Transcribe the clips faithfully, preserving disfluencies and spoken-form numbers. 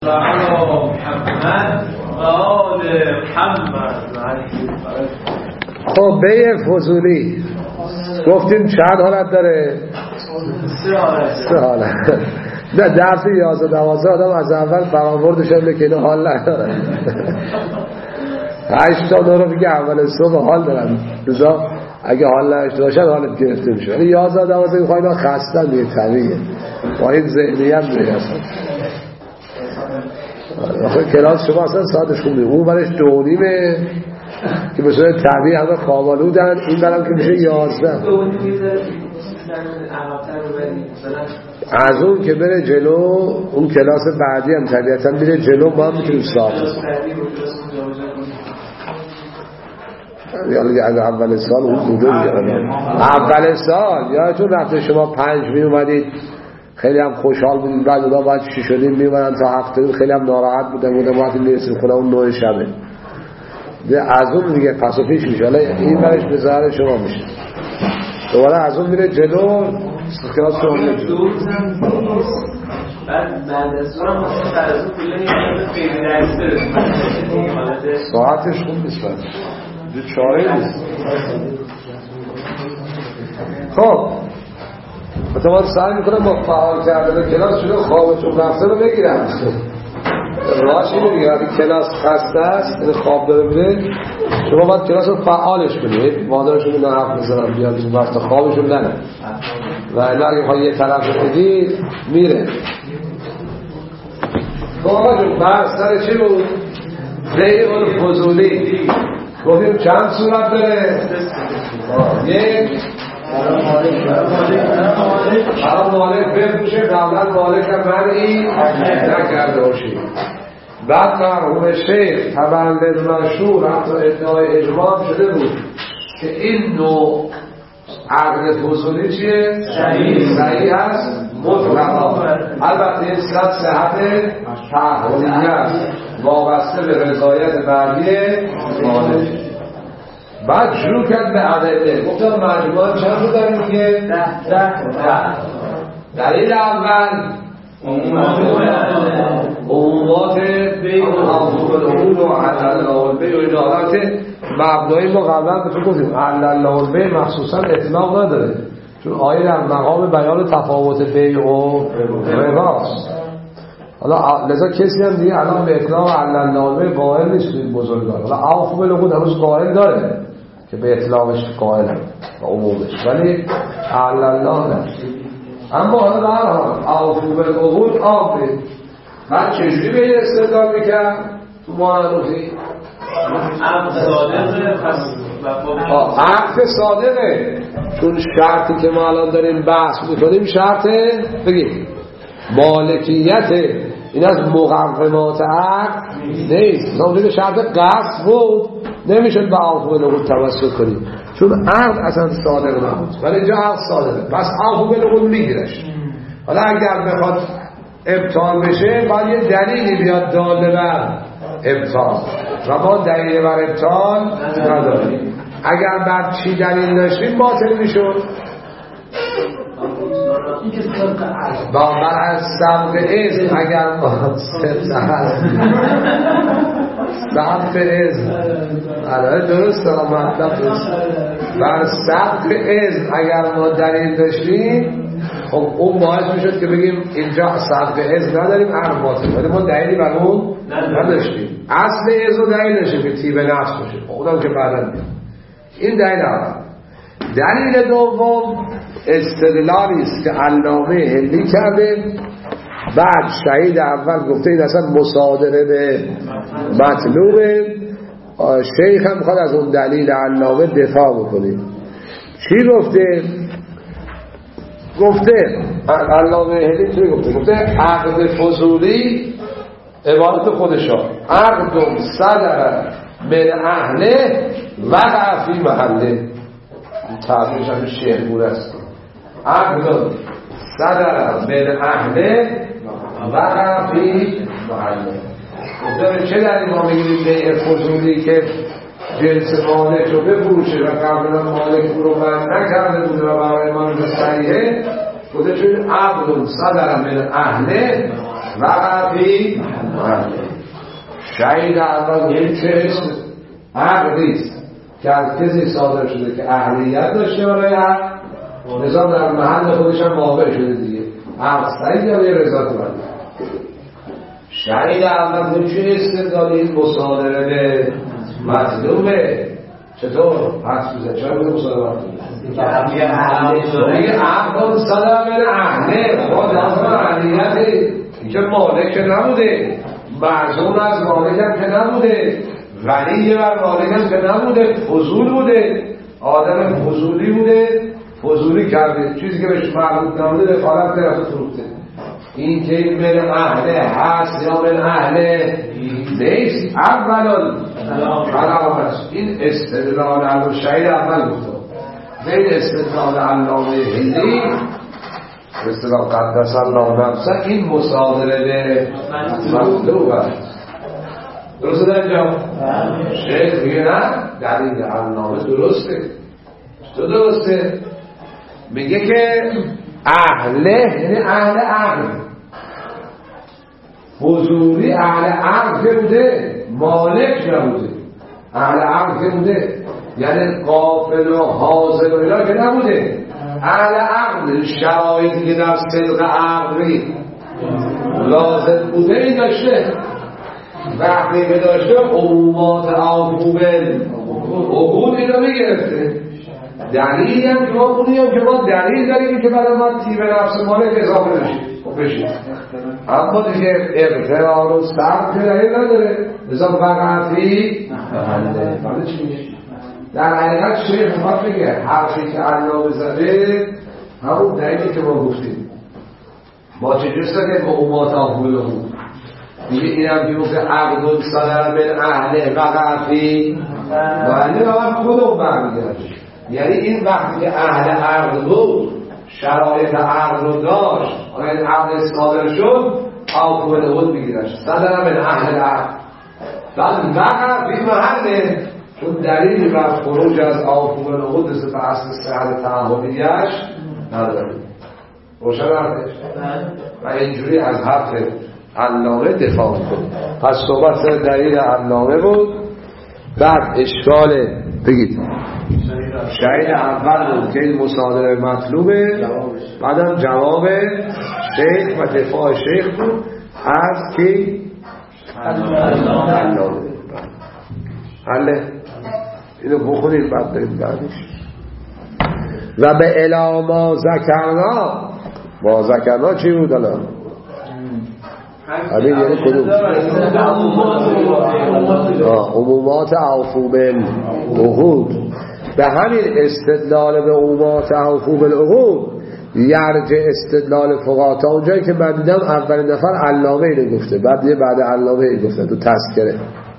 محمد و آل محمد. خب بیع فضولی گفتیم چند حالت داره؟ سه حالت سه حالت. نه درس یازده دوازده آدم از اول برآوردش هم که اینو حال نداره. هشت تا دو رو میگه اول صبح حال دارن، لذا اگه حال نداشته باشن حالت گرفته میشه. ولی یازده دوازده میخواه اینا خستن دیگه، طبیعیه با این ذهنیت دیگه. آخه کلاس شما اصلا ساعتش خوبه، اون برش دو نیمه که به صورت طبیعی همه خوابالودن، این برم که میشه یازده. از اون که بره جلو، اون کلاس بعدی هم طبیعتا میره جلو، ما هم میتونیم ساعت یعنی از اول سال اون بوده اول سال یادتون رفته شما پنج می اومدید خیلی هم خوشحال بودیم، بعد اونا باید چی شدیم میمونن تا هفته خیلی هم ناراحت بودن بودن وقتی میرسیم خونه اون نوع شبه از اون دیگه پس و پیش میشه. حالا این برش به ظاهر شما میشه دوباره از اون میره جلو کلاس شما میره جلو. بعد بعد از اون هم مثلا بعد از اون کلن خیلی درسته ساعتش خوب نیست بعد دو چاره نیست. خب مثلا سعی میکنم با فعال کردن کلاس شده خوابتون رفته رو بگیرم راش اینه دیگه. وقتی کلاس خسته است خواب داره میده شما باید کلاس رو فعالش کنید، مادرشون رو نحف بزنم بیاد این وقت خوابشون ننه و الا اگه خواهی یه طرف رو بدید میره. بابا جون بحث سر چی بود؟ بیع الفضولی گفتیم چند صورت داره؟ یک حالا مالک بفروشه قبلا مالک هم منعی نکرده باشی. بعد مرحوم شیخ تبلد مشهور حتی ادعای اجماع شده بود که این نوع عقد فضولی چیه؟ صحیح هست مطلقا. البته این صد صحت تحویلی است وابسته به رضایت بعدی مالک. بعد شروع کرد به ادله. گفتم مجموعه چند رو داریم که؟ ده ده دلیل اول عمومات بیع و عموم و علل البیع و این حالت مبنایی ما قبلا بهتون گفتیم علل البیع مخصوصا اطلاق نداره چون آیه در مقام بیان تفاوت بیع و رباست. حالا لذا کسی هم دیگه الان به اطلاق علل البیع قائل نیست این بزرگان. حالا عفو بالعقود هنوز قائل داره که به اطلاقش قائل هم و عمومش، ولی علل الله نه. اما حالا در حال عفو بالعقود آمده من چجوری به این استدلال میکنم تو معرفی عقد صادقه. عقد صادقه چون شرطی که ما الان داریم بحث میکنیم شرطه بگیم مالکیت این از مقومات عقد نیست. نمیشه شرط قصد بود نمیشه به عفو بالعقود توسل کنیم چون عقد اصلا صادق نبود ولی اینجا عقد صادقه پس عفو بالعقود میگیرش. حالا اگر بخواد ابطال بشه باید یه دلیلی بیاد داله بر ابطال و ما دلیل بر ابطال نداریم. اگر بر چی دلیل داشتیم باطل میشد با من از سبق اذن اگر ما سبق اذن الان درست دارم مطلب درست بر سبق اذن اگر ما دلیل داشتیم خب اون باعث میشد که بگیم اینجا سبق اذن نداریم عقد باطل ولی ما دلیلی بر اون نداشتیم. اصل اذن دلیل داشتیم که تیب نفس باشه اونم که بعدا میاد. این دلیل اول. دلیل دوم استدلالی است که علامه هندی کرده بعد شهید اول گفته این اصلا مصادره به مطلوبه. شیخ هم خواهد از اون دلیل علامه دفاع بکنه. چی گفته؟ گفته علامه هندی چی گفته؟ گفته عقد فضولی عبارت خودشان عقد صدر من اهله وقع فی محله. تعبیرش هم شیخور است. عقد صدر من اهله وقع فی محله. گفتم چه دلیل ما میگیریم بیع فضولی که جنس مالک رو بفروشه و قبلا مالک رو بند نکرده بوده و برای ما رو صحیحه بوده چون عقد صدر من اهله وقفی شهید اول یعنی چه اسم عقدیست که از کسی صادر شده که اهلیت داشته برای عقد نظام در محل خودش هم واقع شده دیگه عقد سعید یا یه رضا کنند شهید اول به چه استدلالی این مصادره به مطلوبه چطور؟ حدث بزن چرا بوده مصادره مطلوبه؟ دیگه عقد صدر من اهله خود لازم اهلیته اینکه مالک نبوده معزون از مالک هم که نبوده غنی بر مالک هم که نبوده فضول بوده آدم فضولی بوده فضولی کرده چیزی که بهش معلوم نبوده دخالت طرف فروخته این که این من اهله هست یا من اهله نیست اولان کلام است این استدلال علم شهید اول گفته این استدلال علامه هندی استدلال قدس الله نفسه این مصادره به مطلوب است درسته در اینجا؟ شیخ میگه نه دلیل علامه درسته تو درسته میگه که اهله یعنی اهل عقل حضوری اهل عقل که بوده مالک نبوده اهل عقل که بوده یعنی قافل و حاضر و اینا که نبوده اهل عقل شرایطی که در صدق عقلی لازم بوده این داشته وقتی که داشته عمومات عقوبل عقود اینا میگرفته دلیلی هم که ما بودیم که ما دلیل داریم که بعد ما تیب نفس مالک اضافه بشیم اما دیگه اقترار و سرد که دلیل نداره اضافه وقتی محله چی میشه در حقیقت شیخ ما بگه حرفی که علامه زده همون دلیلی که ما گفتیم ما چه جسته که عمومات عقوبل بود دیگه این هم که گفته عقد و صدر من اهل وقتی محله و خودم برمیگرد یعنی این وقتی که اهل عقد بود شرایط عقد رو داشت این عقد صادر شد عقوبه نقود میگیرش صدر من اهل عقد بعد وقت فی محله چون دلیلی بر خروج از عقوبه نقود نسبت به اصل صحت تعهدیش نداره روشن حرفش و اینجوری از حرف علامه دفاع کنید پس صحبت دلیل علامه بود بعد اشکال بگید شهید اول بود که این مصادره مطلوبه بعدم جواب شیخ و دفاع شیخ بود از کی علامه حله اینو بخونید بعد برید بعدش و به الا ما ذکرنا ما ذکرنا چی بود الان همین یعنی کدوم عمومات عفو بالعقود به همین استدلال به عمومات عفو بالعقود یرجع استدلال فقها تا اونجایی که من دیدم اولین نفر علامه اینو گفته بعد یه بعد علامه اینو گفته تو تذکره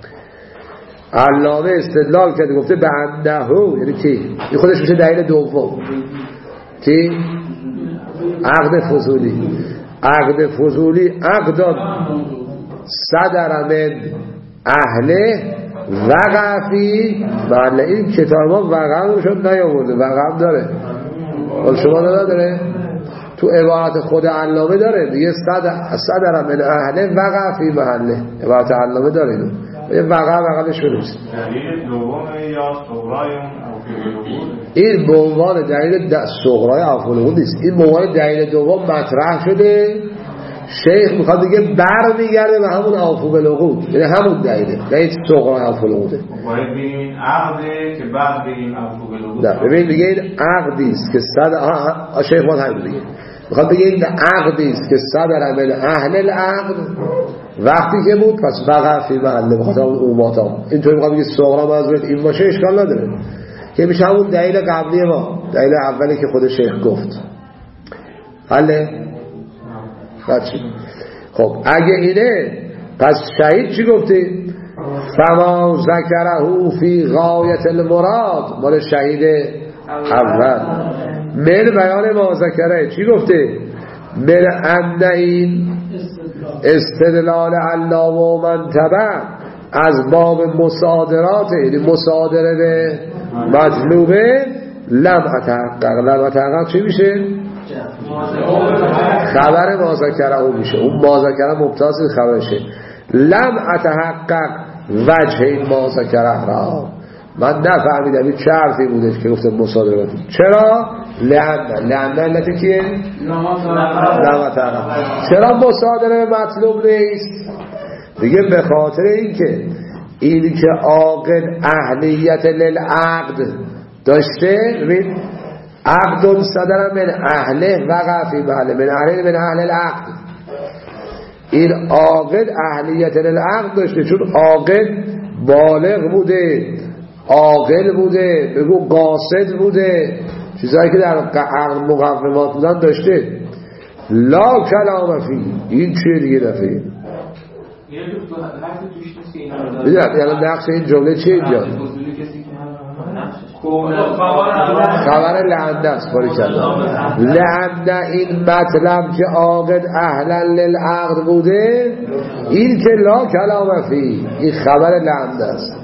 علامه استدلال کرده گفته به انهو یعنی کی این خودش میشه دلیل دوم کی عقد فضولی عقد فضولی عقدان صدر من اهله وقفی بله این کتاب ما وقف شد نیاورده وقف داره ولی شما نداره تو عبارت خود علامه داره دیگه صدر صدر من اهله وقفی محله عبارت علامه داره اینو یه وقع وقعش بنویسید دلیل دوم یا صغرای این به عنوان دلیل صغرای عفو العقود نیست این به عنوان دلیل دوم مطرح شده شیخ میخواد دیگه بر میگرده به همون عفو بالعقود یعنی همون دلیله نه این صغرای عفو العقوده باید بگیم این عقده که بعد بگیم عفو بالعقود نه ببین دیگه این عقدی است که صدر شیخ ما همین دیگه میخواد بگه این عقدی است که صدر من اهل العقد وقتی که بود پس وقع فی محله بخاطر اون عموماتا اینطوری میخواد بگه صغرا منظورت این باشه اشکال نداره که میشه همون دلیل قبلی ما دلیل اولی که خود شیخ گفت حله بچه خب اگه اینه پس شهید چی گفتی فما ذکره فی غایت المراد مال شهید اول من بیان ما ذکره چی گفته من ان این استدلال علامه و منتبه از باب مصادرات یعنی مصادره به مطلوبه لم اتحقق لم اتحقق چی میشه خبر مازکره او میشه. اون مازکره مبتاز خبرشه. لم اتحقق وجه این مازکره را، من نفهمیدم این چه حرفی بودش که گفته مصادره باید. چرا؟ لعن لعن علت کیه؟ لمتحقق. چرا مصادره مطلوب نیست؟ دیگه به خاطر این که این که عاقد اهلیت للعقد داشته، ببین عقد صدر من اهله وقع فی محله من اهله من اهل العقد. این عاقد اهلیت للعقد داشته، چون عاقد بالغ بوده، عاقل بوده، بگو قاصد بوده، چیزایی که در عقد مقومات بودن داشته. لا کلام فی، این چیه دیگه نفی میدونم. یعنی نقش این جمله چیه اینجا؟ خبر لعنده است. باری کردم لعنده این مطلب که عاقد اهلا للعقد بوده، این که لا کلام فی، این خبر لعنده است.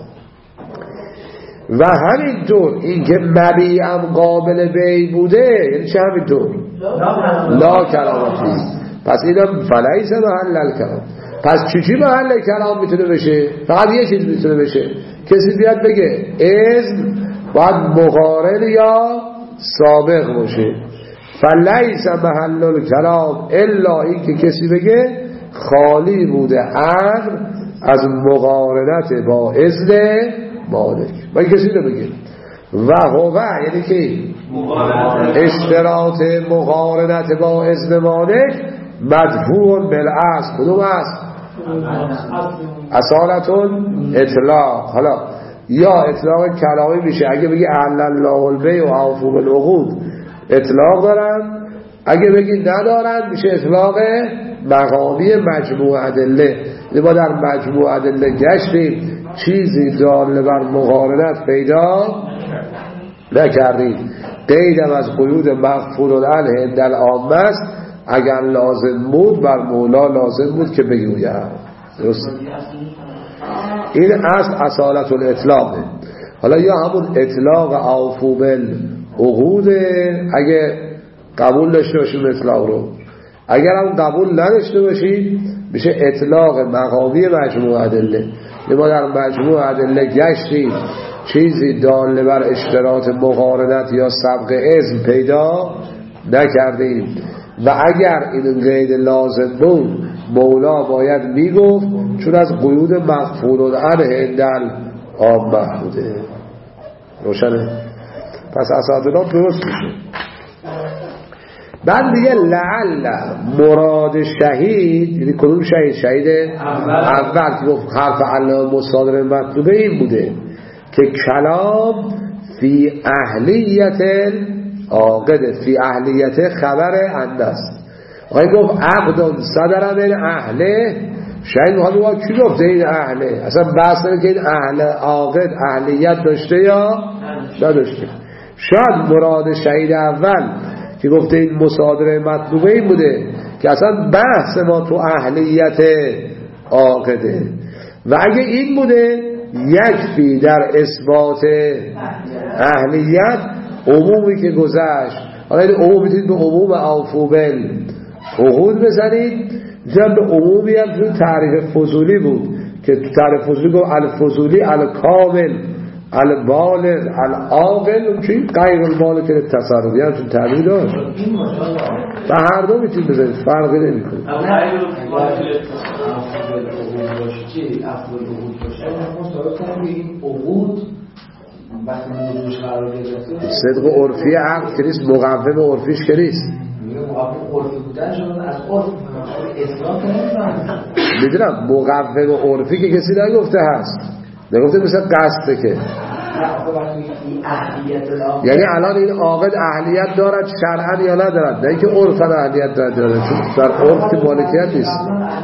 و همینطور این که مبیعم قابل بی بوده، یعنی چه همینطور لا کلام فی. پس اینا فلیس محل الکلام. پس چی چی محل کلام میتونه بشه؟ فقط یه چیز میتونه بشه، کسی بیاد بگه اذن باید مقارن یا سابق باشه. فلیس محل الکلام الا این که کسی بگه خالی بوده عقل از مقارنت با اذن مالک. با این کسی نبگه و هو، یعنی که اشتراط مقارنت با اذن مالک مدفوع بالاصل. کدوم است؟ اصالتون اطلاق. حالا یا اطلاق کلامی میشه اگه بگی اهل الله البیع و اوفوا بالعقود، اطلاق دارن. اگه بگی ندارن میشه اطلاق مقامی مجموع ادله. ما در مجموع ادله گشتیم، چیزی دال بر مقارنت پیدا نکردیم. قیدم از قیود مغفور عنه در عامه است، اگر لازم بود بر مولا لازم بود که بگوید. درست؟ این اصل اصالت الاطلاقه. حالا یا همون اطلاق اوفوا بالعقود اگه قبول داشته باشیم اطلاق رو، اگر هم قبول نداشته باشیم میشه اطلاق مقامی مجموع ادله. ما در مجموع ادله گشتیم، چیزی دال بر اشتراط مقارنت یا سبق اذن پیدا نکردیم و اگر این قید لازم بود مولا باید میگفت، چون از قیود مغفور عنه در عامه بوده. روشنه؟ پس اساساً درست میشه. بعد دیگه لعل مراد شهید، یعنی کدوم شهید؟ شهید اول که گفت حرف علامه مصادره مطلوبه این بوده که کلام فی اهلیت عاقد، فی اهلیت خبر عنده است. آقای گفت عقد صدر من اهله، شهید میخواد بگه کی گفته این اهله؟ اصلا بحث نمی که این اهل عاقد اهلیت داشته یا نداشته. شاید مراد شهید اول که گفته این مصادره مطلوبه این بوده که اصلا بحث ما تو اهلیت عاقده، و اگه این بوده یکفی در اثبات اهلیت عمومی که گذشت. حالا این عموم میتونید به عموم اوفوا بالعقود بزنید، میتونید به عمومی هم تو تعریف فضولی بود که تو تعریف فضولی گفت الفضولی الکامل البالغ العاقل، اون چی؟ غیر البالغ که تصرفی هم چون تعریف داشت. و هر دو میتونید بزنید، فرقی نمی کنید. صدق عرفی عقل که نیست، مقوم عرفیش که نیست. میدونم مقوم عرفی که کسی نگفته هست، نگفته مثل قصده که یعنی الان این عاقد اهلیت دارد شرعا یا ندارد، نه اینکه عرفا اهلیت دارد، چون در عرف که مالکیت نیست.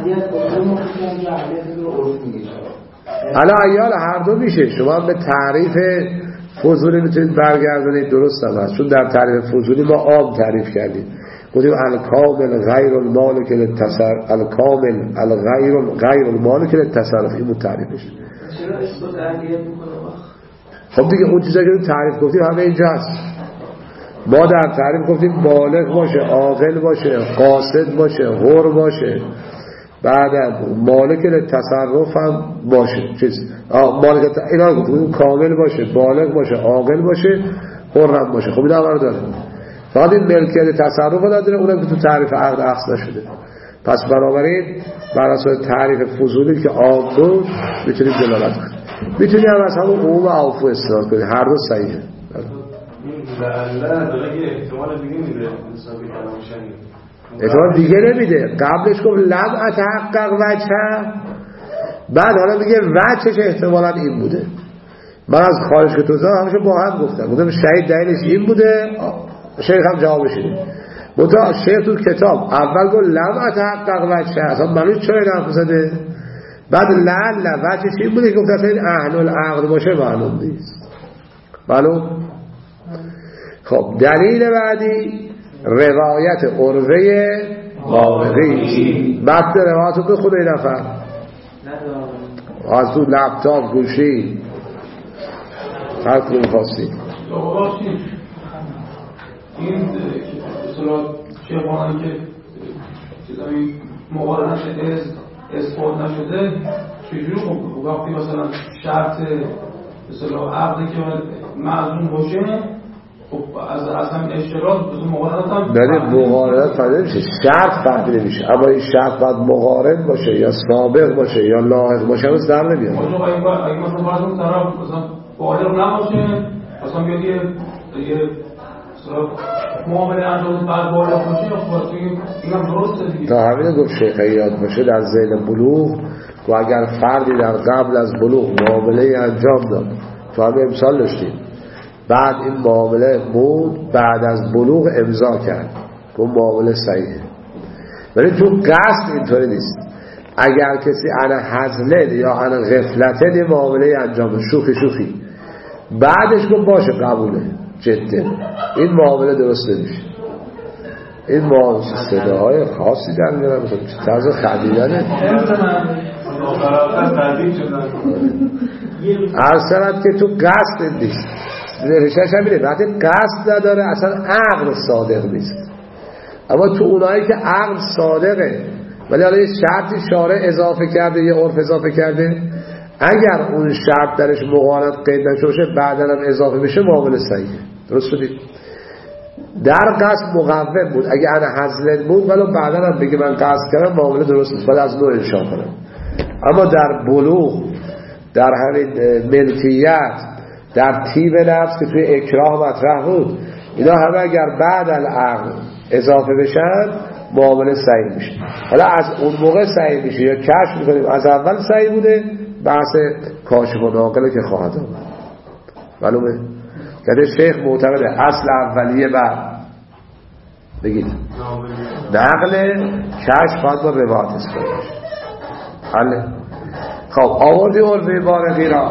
الان ایال هر دو میشه. شما به تعریف فضولی میتونید برگردونید، درست هم هست، چون در تعریف فضولی ما عام تعریف کردیم، گفتیم الکامل غیر المالک للتصرف، الکامل الغیر غیر المالک للتصرف، این بود تعریفش. چرا اثبات اهلیت میکنه؟ خب دیگه اون چیزایی که تعریف گفتیم همه اینجا هست. ما در تعریف گفتیم بالغ باشه، عاقل باشه، قاصد باشه، حر باشه، بعد مالک تصرف هم باشه، چیز مالک اینا گفتیم کامل باشه، بالغ باشه، عاقل باشه، حر هم باشه. خب اینا هم داره. فقط این ملکیت تصرف داره، اونم که تو تعریف عقد اخذ نشده. پس بنابراین بر اساس تعریف فضولی که عام بود میتونیم دلالت کنیم. میتونیم هم از همون عموم عفو استفاده کنیم، هر دو صحیحه. لعله داره یه احتمال دیگه میده حسابی کلامشنی. احتمال دیگه نمیده. قبلش گفت لم اتحقق وجه، بعد حالا میگه وجهش احتمالاً این بوده. من از خارج که توضیح همیشه با هم گفتم گفتم شهید دلیلش این بوده، شیخ هم جوابش اینه. منتها شیخ تو کتاب اول گفت لم اتحقق وجه، اصلا معلوم چرا این حرف زده. بعد لعل وجهش این بوده که گفت اصلا این اهل العقد باشه معلوم نیست. معلوم؟ خب دلیل بعدی روایت عروه باقری. بعد روایت رو بخونه این نفر از تو لپتاپ گوشی هر کنون خواستی. این اصلا شیخوانه که چیزایی مقارنش اثبات نشده چجوری خب وقتی مثلا شرط مثلا عقدی که معلوم باشه خب از اصلا اشتراط بزن مقارنت هم نه مقارنت فرده میشه، شرط فرده نمیشه، اما این شرط باید مقارن باشه یا سابق باشه یا لاحق باشه همون در نمیاد. اگه مثلا براتون طرف مثلا بالغ نباشه مثلا بیاد یه یه معامله انجام بعد بالغ باشه خب این هم درسته دیگه. تا همین گفت شیخ یاد باشه در ذیل بلوغ و اگر فردی در قبل از بلوغ معامله انجام داد، تو همین امثال داشتیم، بعد این معامله بود بعد از بلوغ امضا کرد که معامله صحیحه. ولی تو قصد اینطوری نیست. اگر کسی انا هزلن یا انا غفلتن یه معامله انجام شوخی شوخی بعدش گفت باشه قبوله جده، این معامله درست نمیشه. این معامله صداهای خاصی در میارن مثلا طرز خدیدنه ارسلت که تو قصد نیست نوشتهش هم میره وقتی قصد نداره اصلا عقل صادق نیست. اما تو اونایی که عقل صادقه ولی حالا یه شرطی شارع اضافه کرده یه عرف اضافه کرده، اگر اون شرط درش مقارنت قید نشه بعدا هم اضافه بشه معامله صحیحه. درست شدید؟ در قصد مقوم بود اگه انا هزلن بود ولی بعدا هم بگه من قصد کردم معامله درست نیست ولی از نوع انشاء کنم. اما در بلوغ در همین ملکیت در طیب نفس که توی اکراه مطرح بود اینا همه اگر بعد العقل اضافه بشن معامله صحیح میشه. حالا از اون موقع صحیح میشه یا کشف میکنیم از اول صحیح بوده بحث کاشف و ناقله که خواهد آمد. معلومه؟ که شیخ معتقده اصل اولیه بعد بگید نقل کشف باید با روایت اسکن حله. خب آوردی عرفه بارقی را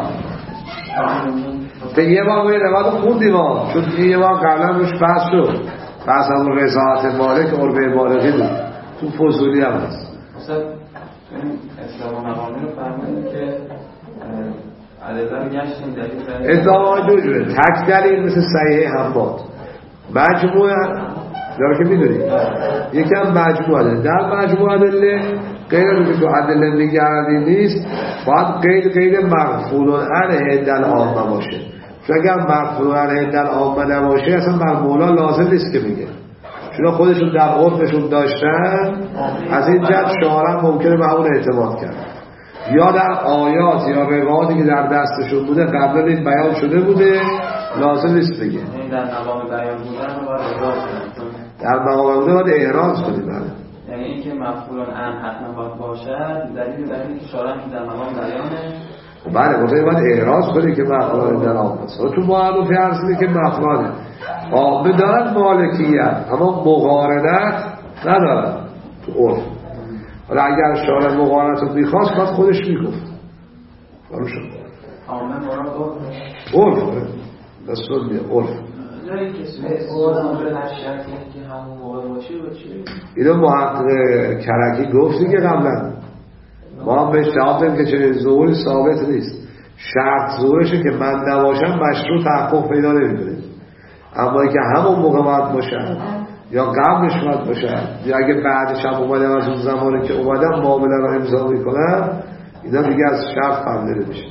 به یه بار باید روایت خوندیم ها چون یه بار قبلا روش بحث شد بحث همون رضاعت مالک عرفه بارقی بود تو فضولی هم هست. مثلا اسلام و مقامی رو فرمودیم که عددن گشتیم دلیل ادعا دو جوره تک دلیل مثل صحیح حماد مجموعه داره که میدونی یکی هم مجموعه در مجموعه دلیل غیر رو که تو عدل نگردی نیست باید قید قید مغفولون عن هندل عامه باشه چون اگر مغفولون عن هندل عامه نباشه اصلا بر مولا لازم نیست که میگه چون خودشون در عرفشون داشتن از این جد شعرم ممکنه به اون اعتماد کرد یا در آیات یا روایاتی که در دستشون بوده قبلا این بیان شده بوده لازم نیست بگه این در مقام بیان بودن رو باید احراز کنیم در مقام بوده باید احراز کنیم. یعنی این که مفعولان ان حتما باید باشد دلیل بر اینه که شارع در مقام بیانه. بله مطمئن باید احراز کنی که مفعولان در آمد است. تو معروفی عرضی که مفعولانه آمد دارن مالکیت اما مقارنت ندارن تو عرف. حالا اگر شارع مقارنت رو میخواست باید خودش میگفت برو شد آمد مراد عرف دستون میه عرف جایی که سوال آمد هر شرطی که همون موقع باشه و چی؟ اینو محقق کرکی گفت دیگه قبلا ما هم بهش جواب داریم که چنین ظهوری ثابت نیست. شرط ظهورشه که من نباشم مشروع تحقق پیدا نمیکنه. اما که همون موقع باید باشن یا قبلش باید باشن یا اگه بعدش هم اومدم از اون زمانی که اومدم معامله رو امضا میکنم، اینا دیگه از شرط فهمیده نمیشه.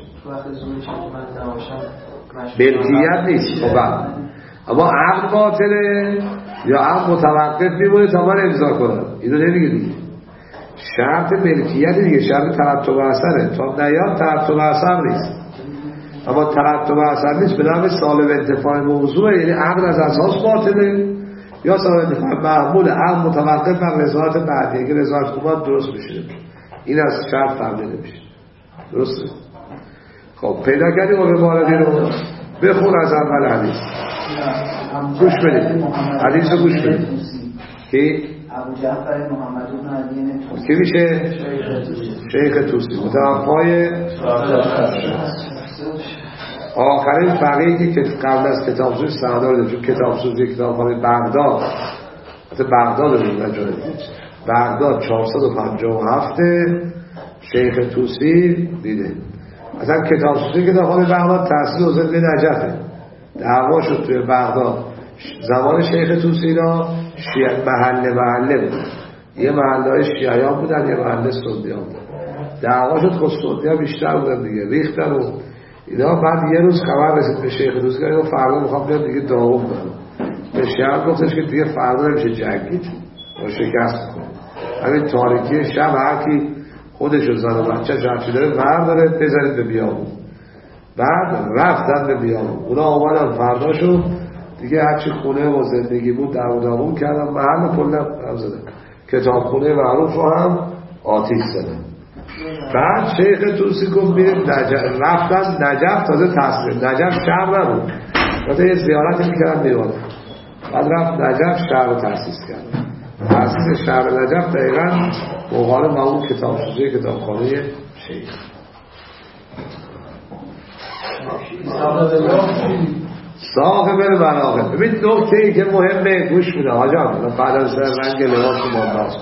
ملکیت نیست. خب اما عقد باطله یا عقد متوقف میمونه تا من امضا کنم، اینو نمیگه دیگه. شرط ملکیت دیگه، شرط ترتب اثره، تا نیاد ترتب اثر نیست. اما ترتب اثر نیست به نام سالب انتفاع موضوع، یعنی عقد از اساس باطله یا سالب انتفاع محمول، عقد متوقف بر رضایت بعدی، اگه رضایت اومد درست میشه. این از شرط فهمیده نمیشه. درسته؟ خب پیدا کردیم و به مالبی رو بخون از اول حدیث گوش بدید. حدیث رو گوش بدید که ابو جعفر محمد بن علی توسی که میشه شیخ توسی متوفای آخرین فقیهی که قبل از کتاب سوزی سردار داره، چون کتاب سوزی کتابخانه بغداد حتی بغداد رو نجاید بغداد چهارصد و پنجاه و هفت شیخ توسی دیده. اصلا کتاب سوزی کتابخانه بغداد تأسیس حسین نجفه، دعوا شد توی بغداد زمان شیخ توسی را شیعه محله محله بود، یه محله های شیعیان بودن یه محله سنیان بودن، دعوا شد. خود سنیان بیشتر بودن دیگه، ریختن و اینا. بعد یه روز خبر رسید به شیخ توسی که اینا فردا میخوام بیاد دیگه داوم دارم. به شیعه گفتش که دیگه فردا نمیشه جنگید و شکست کنه، همین تاریکی شب هر کی خودشو زن و بچه هرچی داره برداره بزنید به بیابون. بعد رفتن به بیابون، اونا آمدن فرداشو دیگه هرچی خونه و زندگی بود در داغون کردن، محل کلن هم زدن، کتاب خونه معروف رو هم آتیش زدن. بعد شیخ توسی گفت میریم نجف، رفتن نجف. تازه تصمیم نجف شهر نبود، مثلا یه زیارتی میکردن دیوانه. بعد رفت نجف شهر رو تأسیس کرد. تأسیس شهر نجف دقیقا مقابل با اون کتاب سوزی کتابخانه شیخ. صاحب المناقب. ببین نکته ای که مهمه گوش میده حاجان، بعد از رنگ لباس ما باز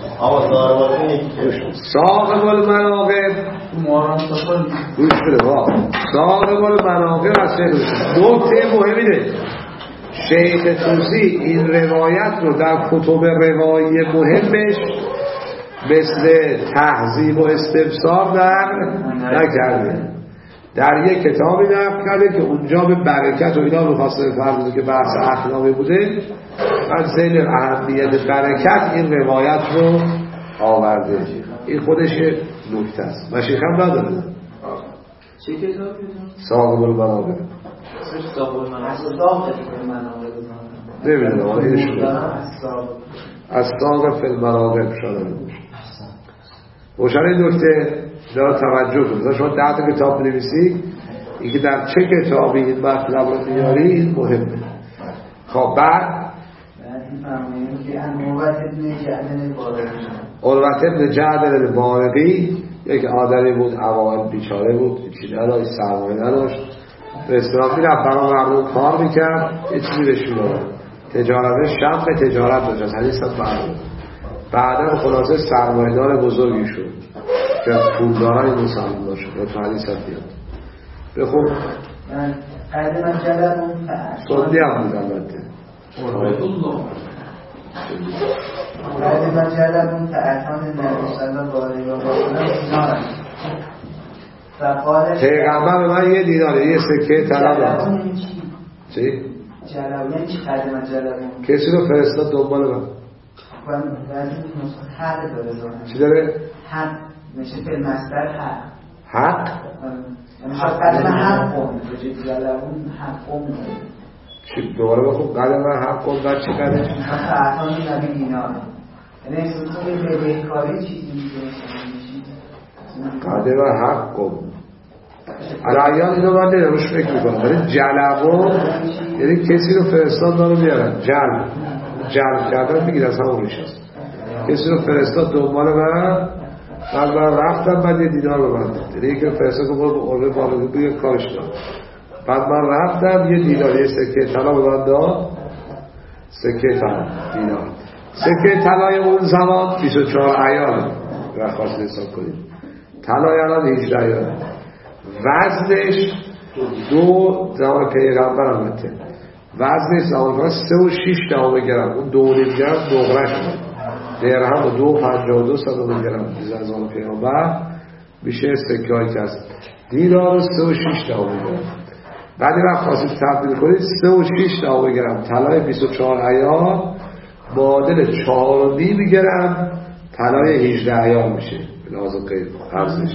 صاحب المناقب گوش میده وا صاحب المناقب از شیخ. نکته مهمی ده شیخ توسی این روایت رو در کتب روایی مهمش مثل تهذیب و استبصار نقل نکرده، در یک کتابی نقل کرده که اونجا به برکت و اینا رو خاصه فرموده که بحث اخلاقی بوده. من زیل اهمیت برکت این روایت رو آورده. این خودش نکته است. مشیخ هم نداره. چه کتابی؟ صاحب المناقب. صاحب المناقب نمیدونم آن این شده از صاحب فی المناقب شده. روشن این نکته داره توجه کنید. شما ده تا کتاب بنویسی، اینکه در چه کتابی این مطلب رو میاری این مهمه. خب بعد عروة ابن جعد البارقی یک آدمی بود، اوائل بیچاره بود، چیزی نداشت، سرمایه نداشت، به اصطلاح میرفت برای مردم کار میکرد، یه چیزی بهش میدادن، تجارت شق تجارت داشت، از حدیث هم معلوم. بعدا خلاصه سرمایه‌دار بزرگی شد که پولدارای مسلمان داشت و تو حدیث هم بیاد. بخون قید مجلب سندی هم بود البته قید مجلب فعتان نبی صلی الله علیه و سلم پیغمبر به من یه دیناره یه سکه طلا داد. چی؟ جلب یعنی چی قید مجلب؟ کسی رو فرستاد دنبال من. حق داره داره چی داره؟ حق میشه فی المصدر حق حق؟ میشه قدم حق کن بجید جلبون حق کن چی دوباره بخون قدم حق کن بعد چی قدم؟ فعتان نبی دینار یعنی سلطون به بهکاری چیزی میشه قدم حق کن الایان اینو من نروش فکر میکنم ولی جلبون یعنی کسی رو فرستاد دارو بیارن جلب جلب کردن میگید از همون ریش هست. کسی رو فرستاد دنبال من بعد من رفتم بعد یه دینار رو من داد یعنی یکی رو فرستاد که برو به عربه بالگو بگه کارش داد بعد من رفتم یه دینار یه سکه طلا به من داد سکه طلا دینار سکه طلای اون زمان بیست و چهار عیار و خواست حساب کنید طلای الان هجده عیار وزنش دو زمان پیغمبر همته وزنش زمان کنه سه و شیش دهم گرم، اون دو و نیم گرم نقره شد، درهم و دو و پنجاه و دو صدم گرم بیز از آن پیغمبر میشه سکه هایی که هست. دینار سه و شیش دهم گرم. بعدی وقت خواستید تبدیل کنید سه و شیش دهم گرم طلای بیست و چهار ایار معادل چهار و نیم گرم طلای هجده ایار میشه لازم قید ارزش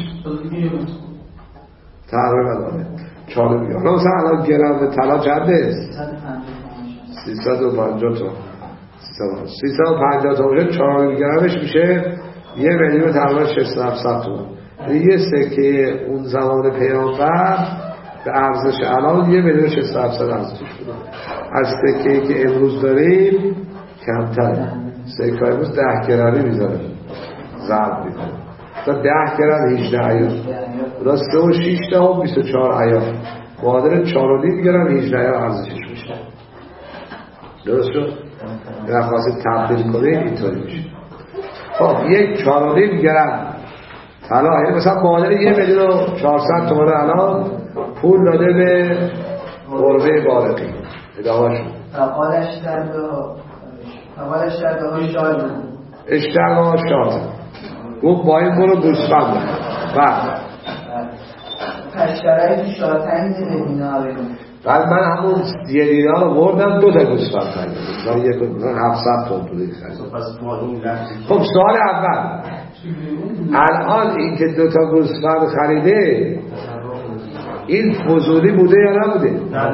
تقریبا داره چهار و نیم گرم. مثلا الان گرم طلا چنده؟ سیصد و پنجاه تا سیصد و پنجاه تا باشه چهار و نیم گرمش میشه یه میلیون تقریبا ششصد هفتصد تومان. یه سکه اون زمان پیامبر به ارزش الان یه میلیون ششصد هفتصد ارزش بوده. از سکه‌ای که امروز داریم کمتره. سکه امروز ده گرمی میذاره ضرب میکنه تا ده گرم هجده ایار را سه و شیش دهم بیست و چهار ایار معادل چهار و نیم گرم هجده ایار ارزشش میشه. درست شد؟ اگر خواستید تبدیل کنید اینطوری میشه. خب یک چهار و نیم گرم طلا یعنی مثلا معادل یه میلیون و چهارصد تومان الان پول داده به قربه بالغی ادامه شد. فقالش در دو فقالش در دو شاد اشترها شاد گفت با این برو گوسفند بعد پشترهای شاتنی به دینار بعد من همون یه دینار رو بردم دو تا گوسفند خریدم من یک هفتصد تومان پولی خریدم. خب سوال اول الان این که دو تا گوسفند خریده این فضولی بوده یا نبوده؟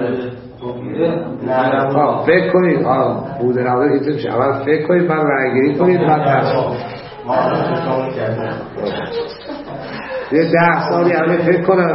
نه. فکر کنید آه بوده نبوده که میشه اول فکر کنید من رنگیری کنید بعد تصمیم یه ده سالی همه فکر کنم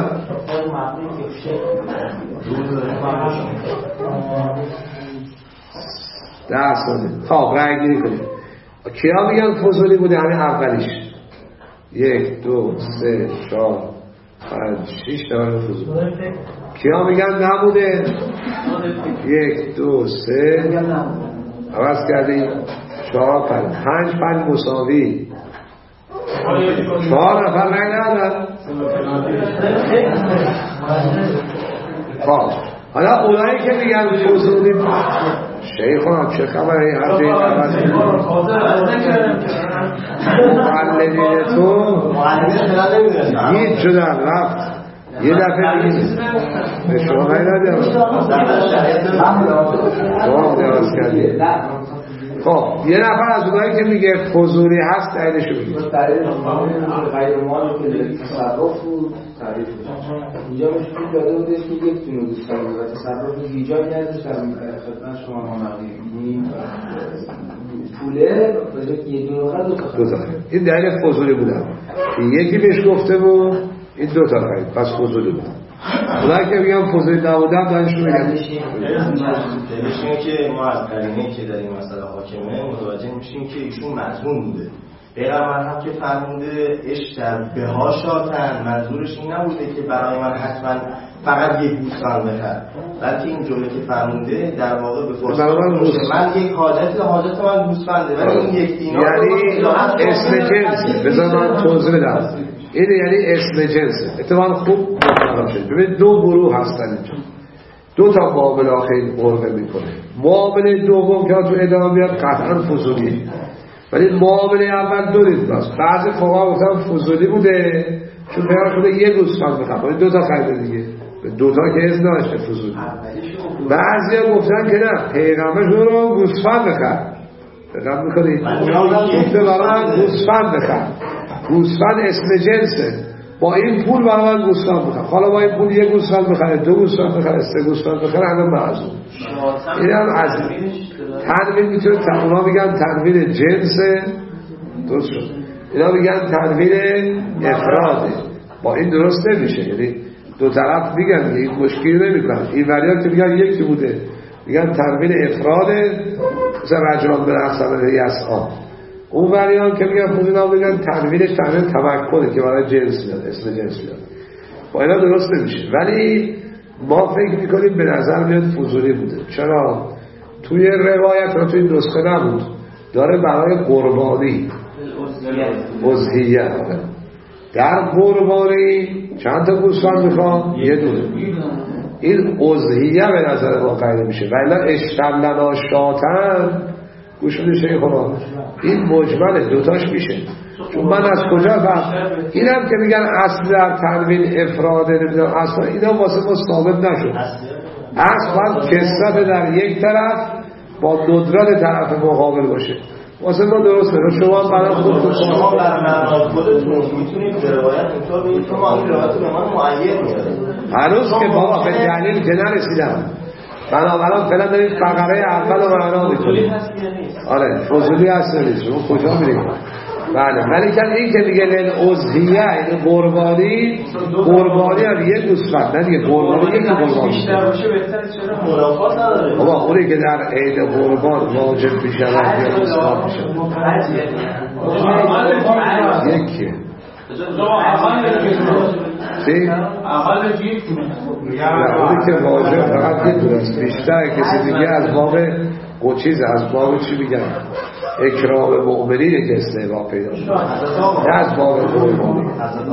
ده سالی خب رنگیری کنید. کیا میگن فضولی بوده؟ همین اولیش یک دو سه چهار پنج شیش تا فضولی. کیا میگن نبوده؟ یک دو سه عوض کردیم چهار پنج پنج پنج مساوی چهار نفر رنگ ندارن. خب حالا اونایی که میگن فضولی شیخان چه خبره هر دین عوض معلمین تو هیچ شدن رفت یه دفعه بگید به شما نایدم شما دراز کردید. خب یه نفر از اونایی که میگه فضولی هست دلیلشو بگید. غیر مال که تصرف بود تعریف بود اینجا میشه داده بودش که یک تونه دوستان بود و تصرف ایجاد کردش در خدمت شما آمدیم پوله بجای یه دونه خرد دو تا خرد. این دلیل فضولی بودن یکی بهش گفته بود این دو تا خرید پس فضولی بود. اونایی که میگم فضولی نبودن دانشون میگن دلیلش اینه که ما از قرینه‌ای که در این مسئله حاکمه متوجه میشیم که ایشون مظنون بوده. پیغمبر هم که فرموده اشتر بها شاتن منظورش این نبوده که برای من حتما فقط یک گوسفند بخر بلکه این جمله که فرموده در واقع به فرصت من یک حاجت حاجت من گوسفنده ولی این یک دینار یعنی اسم جنسه. بذار من توضیح بدم این یعنی اسم جنسه. اتفاقا خوب مطمئن شد. ببین دو گروه هستن اینجا دو تا معامله خیلی قربه میکنه. معامله دوم که تو ادامه بیاد قطعا فضولی ولی معامله اول دو دید باز بعضی فقها گفتن فضولی بوده چون پیغمبر بوده یه گوسفند بخر ولی دو تا خریده دیگه دو تا که از داشته فضولی. بعضی ها گفتن که نه پیغمبر رو گوسفند بخر دقت میکنید گفته برای گوسفند بخر گوسفند اسم جنسه با این پول برای گوسفند بخر حالا با این پول یه گوسفند بخره دو گوسفند بخره سه گوسفند بخره همه معزوم. این هم از تنوین میتونه اونا میگن تنوین جنسه درست شد اینا میگن تنوین افراده با این درست نمیشه یعنی دو طرف میگن این مشکلی نمیکنن. این وریان که میگن یکی بوده میگن تنوین افراده مثلا رجلان به نفسن یسعا. اون وریان که میگن فضولی میگن تنوینش تنوین تمکنه که برای جنس میاد اسم جنس میاد با اینا درست نمیشه. ولی ما فکر میکنیم به نظر میاد فضولی بوده. چرا؟ توی روایت را توی نسخه نبود داره برای قربانی اضحیه در قربانی چند تا گوسفند میخوام؟ یه دونه این اضحیه به نظر ما قیده میشه و اینا اشتملنا شاتن گوش بده شیخ خدا این مجمله دوتاش میشه چون من از کجا فهم این هم که میگن اصل در تنوین افراده نمیدونم اصلا اینا واسه ما ثابت نشد اصلا کسرت در یک طرف با ندرت طرف مقابل باشه واسه ما درسته شما برای خودتون شما بر معنای خودتون میتونید به روایت اینطور بگید که ما این روایت به من معین میاد هنوز که بابا به دلیل که نرسیدم بنابراین فعلا دارید فقره اول رو معنا میکنید آره فضولی هست نیست شما کجا میرید بله ولی که این که میگه للعضحیه این قربانی قربانی هم یه گوسفند نه دیگه قربانی یکی قربانی بیشتر باشه بهتره چرا منافات نداره بابا اونی که در عید قربان واجب میشود یا مسئله میشود یکیه چی؟ اول جیب اونی که واجب فقط یه دونست بیشتر کسی دیگه از باب قچیز از باب چی میگن اکرام مؤمنین که استحباب پیدا شد نه از باب قربانی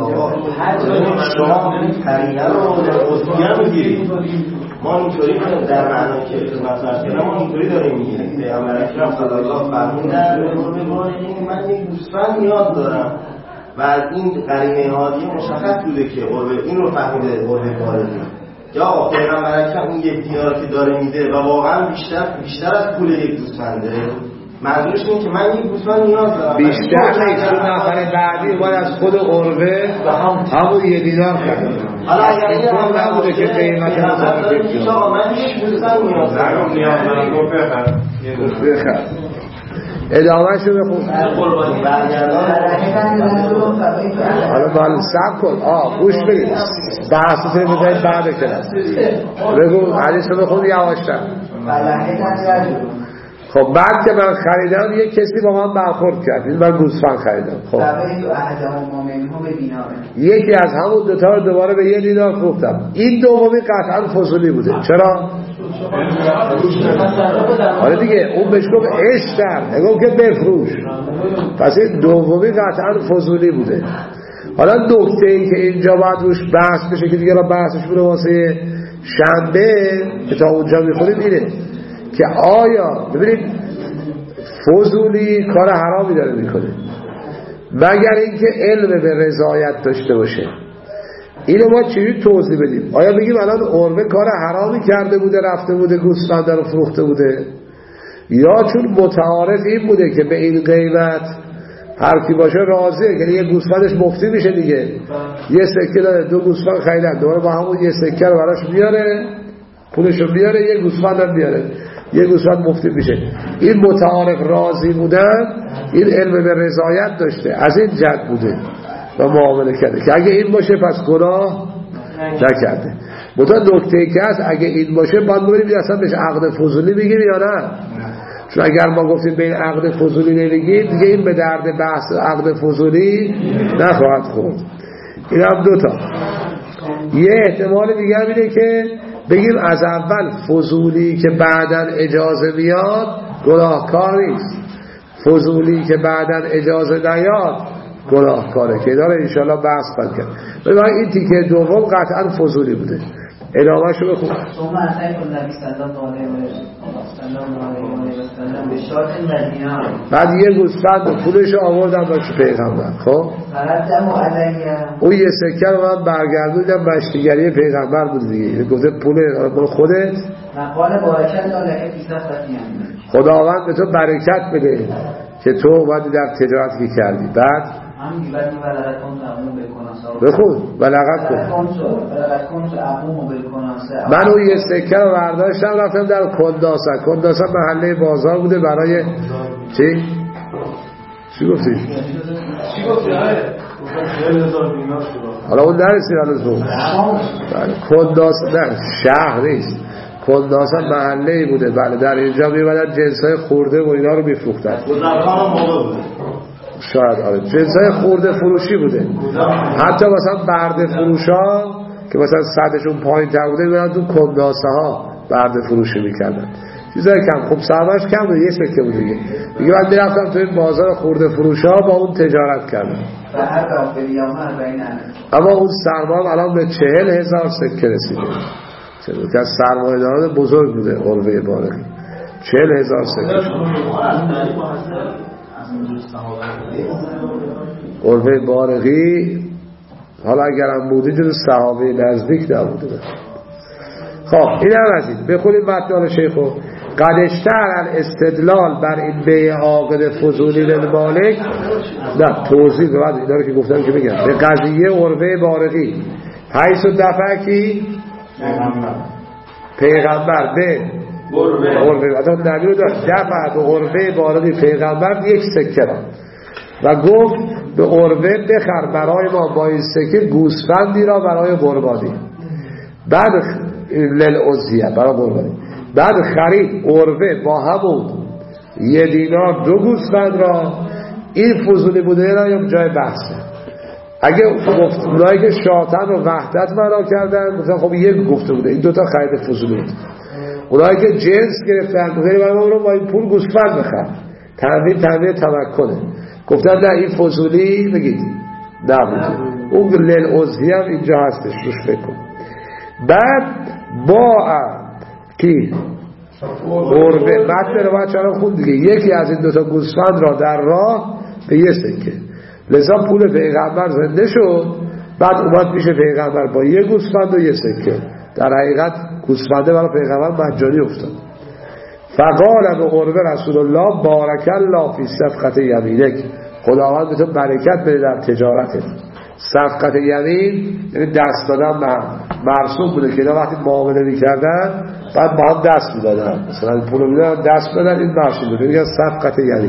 شما قرینه رو در میگیرید ما اینطوری در معنی که خدمت کردم ما اینطوری داریم میگیریم پیامبر اکرم صلی الله فرمودن من یک گوسفند نیاز دارم و از این قرینه هادی مشخص بوده که قربه این رو فهمیده قربه کارزی یا پیغمبر اکرم این یک دینار که داره میده و واقعا بیشتر بیشتر از پول یک گوسفنده منظورش اینه که من یک گوسفند نیاز دارم بیشتر نیست چون نفر بعدی باید از خود قربه همون یه دینار کرده حالا اگر این هم نبوده که قیمت مطابقه کنید من یک گوسفند نیاز دارم بخر ادامه شو بخون قربانی برگردان حالا بالا سب کن آه گوش بگید بحثت رو بذارید بعد کلاس بگو حدیث رو بخون یواشتر خب بعد که من خریدم یک کسی با من برخورد کرد من گوسفند خریدم خب یکی از همون دوتا رو دوباره به یه دینار فروختم این دومی قطعا فضولی بوده چرا؟ حالا دیگه اون بهش گفت اشتر نگم که بفروش پس این دومی قطعا فضولی بوده حالا نکته ای که اینجا باید روش بحث بشه که دیگه را بحثش بوده واسه شنبه که تا اونجا میخوریم اینه که آیا ببینید فضولی کار حرامی داره میکنه مگر اینکه علم به رضایت داشته باشه اینو ما چجوری توضیح بدیم آیا بگیم الان عربه کار حرامی کرده بوده رفته بوده گوسفند رو فروخته بوده یا چون متعارف این بوده که به این قیمت هر کی باشه راضیه یعنی یه گوسفندش مفتی میشه دیگه یه سکه داره دو گوسفند خریدن دوباره با همون یه سکه رو براش میاره پولشو بیاره یه گوسفند هم بیاره یه گوسفند مفتی میشه این متعارف راضی بودن این علم به رضایت داشته از این جد بوده و معامله کرده که اگه این باشه پس گناه نکرده متا نکته که هست اگه این باشه باید ببینیم اصلا بهش عقد فضولی بگیم یا نه چون اگر ما گفتیم به این عقد فضولی نمیگیم دیگه این به درد بحث عقد فضولی نخواهد خورد این هم دوتا یه احتمال دیگه هم اینه که بگیم از اول فضولی که بعداً اجازه بیاد گناهکار نیست فضولی که بعداً اجازه نیاد گناهکاره که داره انشاءالله بحث بند کرد ببین این تیکه دوم قطعا فضولی بوده ادامه شو بخون ثم اتيت النبي صلى الله عليه وسلم بشارت المدینه بعد یه گوسفند و پولش آوردم با پیغمبر خب فردم علیه اون یه سکه رو من برگردوندم مشتیگری پیغمبر بود دیگه گفته پول خودت مقال بارکت لك فی صفقتی خداوند به تو برکت بده که تو اومدی در تجارت که کردی بعد همین بعد این ولقد کنت اقوم بالکناسه بخون ولقد کن ولقد کنت اقوم بالکناسه من اون یه سکه رو برداشتم رفتم در کنداسه کنداسه محله بازار بوده برای چی؟ چی گفتی؟ چی گفتی؟ حالا اون نرسید هنوز بود کنداسه نه شهر نیست کنداسه محله بوده بله در اینجا میبادن جنسای خورده و اینا رو میفروختن شاید آره جنسای خورده فروشی بوده حتی مثلا برده فروش ها که مثلا صدشون پایین تر بوده میبادن تو کنداسه ها برده فروشی میکردن چیزای کم خب سرمش کم بوده یه سکه بود دیگه دیگه من میرفتم تو این بازار خورده فروش ها با اون تجارت کردم اما اون سرمام الان به چهل هزار سکه رسیده که از سرمایه‌داران بزرگ بوده عروه بارقی، چهل هزار سکه. عروه بارقی حالا اگرم بوده جز صحابه نزدیک نبوده. خب این هم از این بخونید متن شیخو. قد اشتهر الاستدلال بر این بیع عاقد فضولی للمالک. نه توضیح بعد اینا رو که گفتم که بگم به قضیه عروه بارقی حیث دفع کی پیغمبر به عروه اصلا نبی رو داشت دفع به عروه بارقی پیغمبر یک سکه را و گفت به عروه بخر برای ما با این سکه گوسفندی را برای قربانی. بعد للعضیه برای قربانی بعد خرید عروه با همون یه دینار دو گوسفند را. این فضولی بوده یا جای بحثه. اگه گفت اونایی که شاطن و وحدت معنا کردن گفتن خب یک گفته بوده این دوتا خرید فضولی بود. اونایی که جنس گرفتن گفتن برای رو با این پول گوسفند بخر، تنظیم تنظیم تمکنه. گفتن نه این فضولی بگید نبوده. اون للعضیه هم اینجا هستش روش فکر کن. بعد با کی قربه بعد بره باید چرا خود دیگه یکی از این دوتا گوسفند را در راه به یه سکه. لذا پول پیغمبر زنده شد. بعد اومد پیش پیغمبر با یه گوسفند و یه سکه. در حقیقت گوسفنده برای پیغمبر مجانی افتاد. فقال به قربه رسول الله بارک الله فی صفقت یمینک، خداوند به تو برکت بده در تجارتت. صفقت یمین یعنی دست دادن مرسوم بوده که اینا وقتی معامله میکردن بعد با هم دست میدادن، مثلا پولو میدادن دست بدن، این مرسوم بوده میگن صفقت یمین.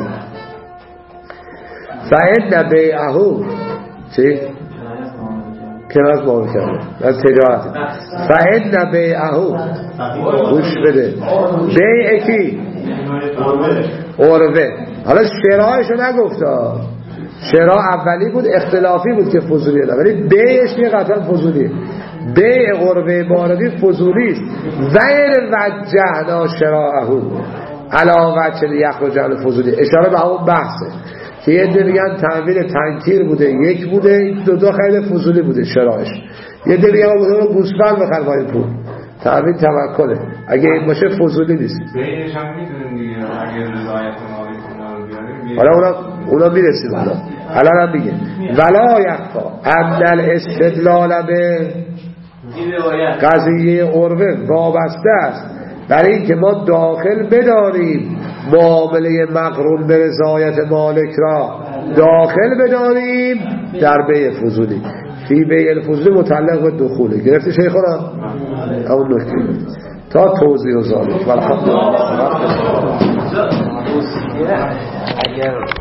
فإن بیعه چی؟ کناز معامله کرده در تجارت. فإن بیعه گوش بده بیع کی؟ عروه. حالا شرایشو نگفتا، شرا اولی بود اختلافی بود که فضولیه ده، ولی بیعش یه قطعا فضولیه. بیع عروه بارقی فضولی است. غیر وجهنا شراعه علا وجه یخرج عن فضولی، اشاره به همون بحثه که یه ده میگن تنویل تنکیر بوده یک بوده، این دو تا خیلی فضولی بوده شرایش. یه ده میگن بوده رو گوسفند بخر با این پول، تنویل تمکنه. اگه این باشه فضولی نیست. بیعش هم میتونیم دیگه اگه رضایت مالی کنه بیاریم. حالا اونا اونا میرسیم حالا. الان هم میگه ولا یخفا ان الاستدلال به قضیه عروه وابسته است برای اینکه ما داخل بداریم معامله مقرون به رضایت مالک را داخل بداریم در بیع فضولی. فی بیع الفضولی متعلق به دخوله. گرفتی شیخونا؟ اون نکته تا توضیح و ذالک.